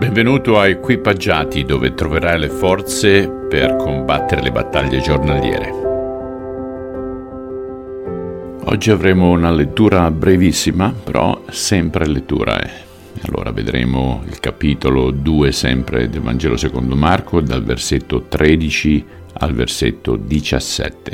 Benvenuto a Equipaggiati, dove troverai le forze per combattere le battaglie giornaliere. Oggi avremo una lettura brevissima, però sempre lettura. Allora vedremo il capitolo 2 sempre del Vangelo secondo Marco, dal versetto 13 al versetto 17.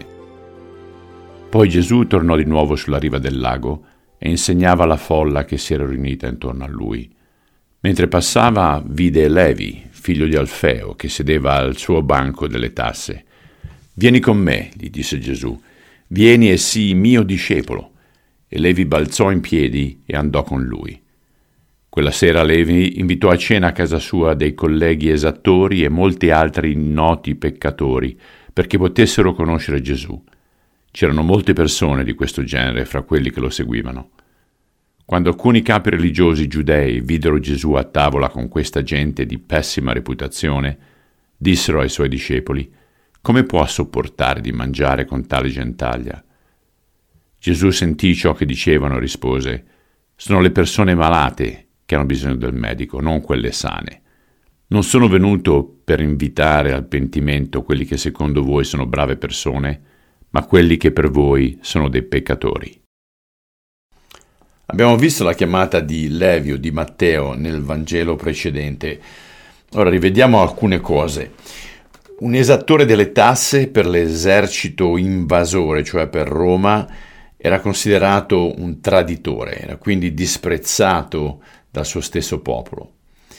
Poi Gesù tornò di nuovo sulla riva del lago e insegnava alla folla che si era riunita intorno a lui. Mentre passava, vide Levi, figlio di Alfeo, che sedeva al suo banco delle tasse. «Vieni con me», gli disse Gesù, «vieni e sii mio discepolo». E Levi balzò in piedi e andò con lui. Quella sera Levi invitò a cena a casa sua dei colleghi esattori e molti altri noti peccatori, perché potessero conoscere Gesù. C'erano molte persone di questo genere fra quelli che lo seguivano. Quando alcuni capi religiosi giudei videro Gesù a tavola con questa gente di pessima reputazione, dissero ai suoi discepoli: «Come può sopportare di mangiare con tale gentaglia?» Gesù sentì ciò che dicevano e rispose: «Sono le persone malate che hanno bisogno del medico, non quelle sane. Non sono venuto per invitare al pentimento quelli che secondo voi sono brave persone, ma quelli che per voi sono dei peccatori». Abbiamo visto la chiamata di Levi o di Matteo nel Vangelo precedente. Ora rivediamo alcune cose. Un esattore delle tasse per l'esercito invasore, cioè per Roma, era considerato un traditore, era quindi disprezzato dal suo stesso popolo.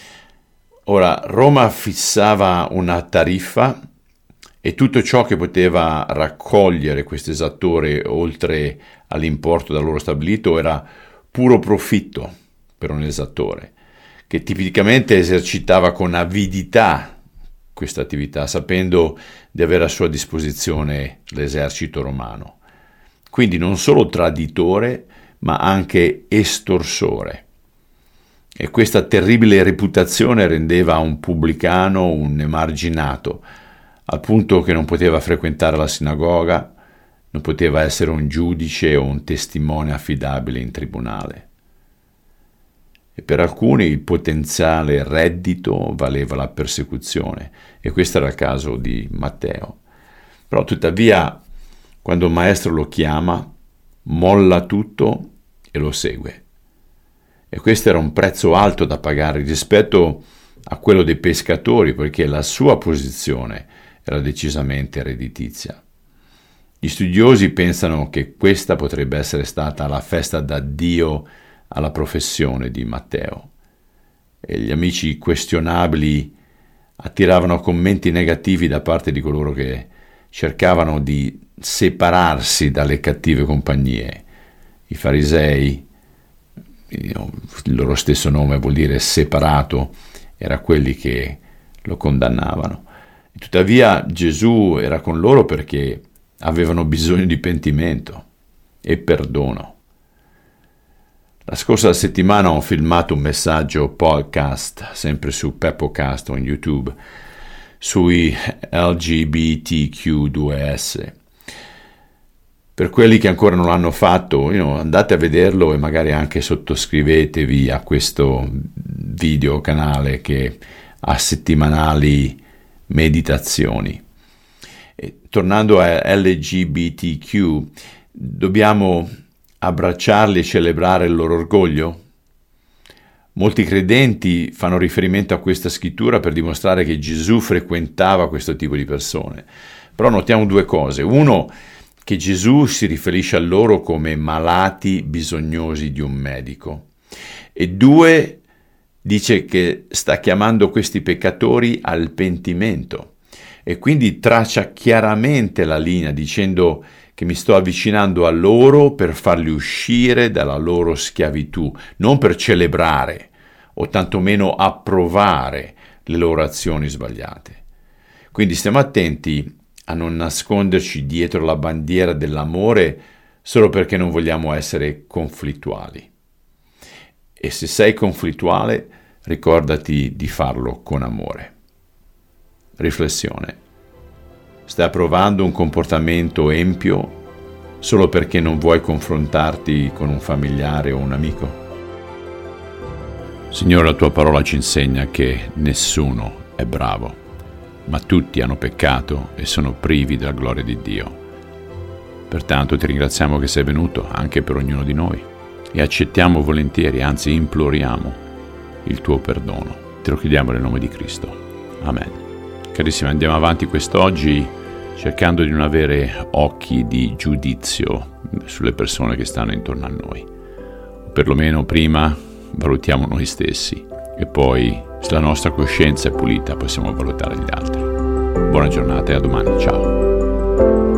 Ora, Roma fissava una tariffa e tutto ciò che poteva raccogliere questo esattore oltre all'importo da loro stabilito era puro profitto per un esattore, che tipicamente esercitava con avidità questa attività, sapendo di avere a sua disposizione l'esercito romano. Quindi non solo traditore, ma anche estorsore. E questa terribile reputazione rendeva un pubblicano un emarginato, al punto che non poteva frequentare la sinagoga, non poteva essere un giudice o un testimone affidabile in tribunale. E per alcuni il potenziale reddito valeva la persecuzione, e questo era il caso di Matteo. Però tuttavia, quando il maestro lo chiama, molla tutto e lo segue. E questo era un prezzo alto da pagare rispetto a quello dei pescatori, perché la sua posizione era decisamente redditizia. Gli studiosi pensano che questa potrebbe essere stata la festa d'addio alla professione di Matteo. E gli amici questionabili attiravano commenti negativi da parte di coloro che cercavano di separarsi dalle cattive compagnie. I farisei, il loro stesso nome vuol dire separato, era quelli che lo condannavano. E tuttavia Gesù era con loro perché avevano bisogno di pentimento e perdono. La scorsa settimana ho filmato un messaggio podcast, sempre su Peppocast o in YouTube, sui LGBTQ2S. Per quelli che ancora non l'hanno fatto, andate a vederlo e magari anche sottoscrivetevi a questo video canale che ha settimanali meditazioni. Tornando a LGBTQ, dobbiamo abbracciarli e celebrare il loro orgoglio? Molti credenti fanno riferimento a questa scrittura per dimostrare che Gesù frequentava questo tipo di persone. Però notiamo due cose. Uno, che Gesù si riferisce a loro come malati bisognosi di un medico. E due, dice che sta chiamando questi peccatori al pentimento. E quindi traccia chiaramente la linea dicendo che mi sto avvicinando a loro per farli uscire dalla loro schiavitù, non per celebrare o tantomeno approvare le loro azioni sbagliate. Quindi stiamo attenti a non nasconderci dietro la bandiera dell'amore solo perché non vogliamo essere conflittuali. E se sei conflittuale, ricordati di farlo con amore. Riflessione. Stai approvando un comportamento empio solo perché non vuoi confrontarti con un familiare o un amico? Signore, la tua parola ci insegna che nessuno è bravo, ma tutti hanno peccato e sono privi della gloria di Dio. Pertanto ti ringraziamo che sei venuto anche per ognuno di noi e accettiamo volentieri, anzi imploriamo il tuo perdono. Te lo chiediamo nel nome di Cristo. Amen. Carissimi, andiamo avanti quest'oggi cercando di non avere occhi di giudizio sulle persone che stanno intorno a noi. Perlomeno prima valutiamo noi stessi e poi, se la nostra coscienza è pulita, possiamo valutare gli altri. Buona giornata e a domani. Ciao.